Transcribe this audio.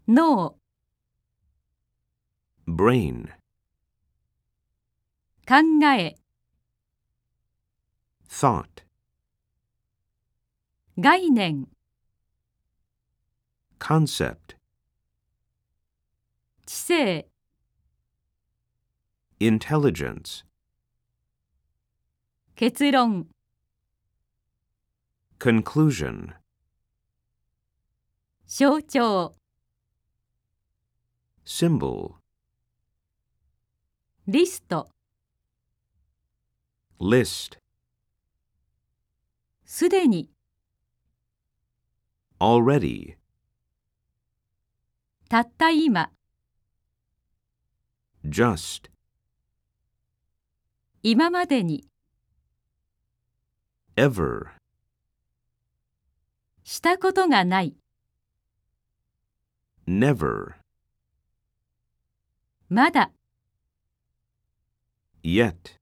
脳、 brain, 考え、 thought, 概念、 concept, 知性、 intelligence, 結論、 conclusion, 象徴、 symbol, リスト、 list, すでに、 already, たった今、 just, 今までに、 ever, したことがない、 never, まだ、 yet.